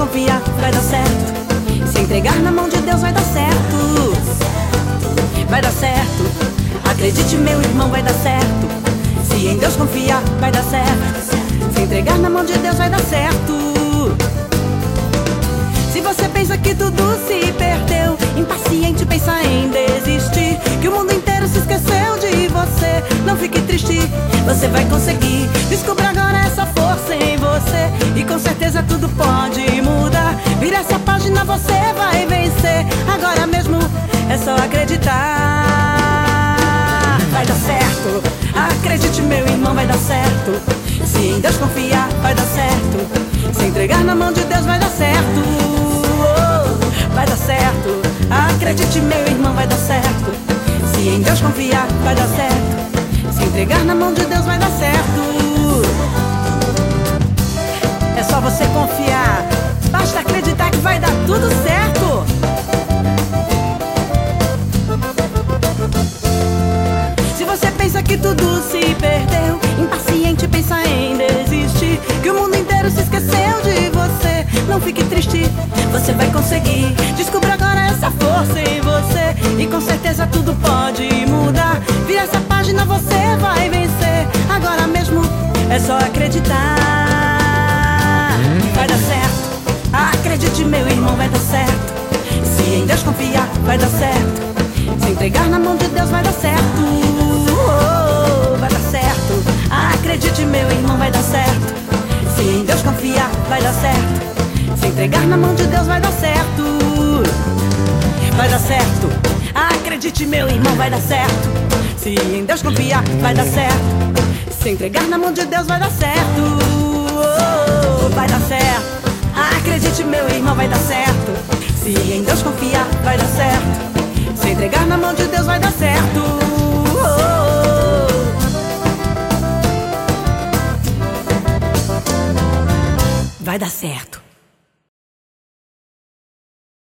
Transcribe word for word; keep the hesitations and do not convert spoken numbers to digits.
desconfiar, vai dar certo. Se entregar na mão de Deus vai dar certo. Vai dar certo. Acredite, meu irmão, vai dar certo. Se em Deus confiar, vai dar certo. Se entregar na mão de Deus vai dar certo. Se você pensa que tudo se perdeu, impaciente, pensa em desistir, que o mundo inteiro se esqueceu de você, não fique triste, você vai conseguir. Descubra agora essa força em você e com certeza tudo pode mudar. Vira essa página, você vai vencer. Agora mesmo é só acreditar. Vai dar certo. Acredite, meu irmão, vai dar certo. Se em Deus confiar, vai dar certo. Se entregar na mão de Deus, vai dar certo. Oh, vai dar certo. Acredite, meu irmão, vai dar certo. Se em Deus confiar, vai dar certo. Se entregar na mão de Deus, vai dar certo. É só você confiar. Basta acreditar que vai dar tudo certo. Se você pensa que tudo se perdeu, impaciente, pensa em desistir, que o mundo inteiro se esqueceu de você, não fique triste, você vai conseguir. Descubra agora essa força em você e com certeza tudo pode mudar. Vira essa página, você vai vencer. Agora mesmo é só acreditar. Vai dar certo. Acredite, meu irmão, vai dar certo. Se em Deus confiar, vai dar certo. Se entregar na mão de Deus, vai dar certo. Oh, vai dar certo. Acredite, meu irmão, vai dar certo. Se em Deus confiar, vai dar certo. Se entregar na mão de Deus, vai dar certo. Vai dar certo. Acredite, meu irmão, vai dar certo. Se em Deus confiar, vai dar certo. Se entregar na mão de Deus, vai dar certo. Oh, vai dar certo. Acredite, meu irmão, vai dar certo. Se em Deus confiar, vai dar certo. Se entregar na mão de Deus, vai dar certo.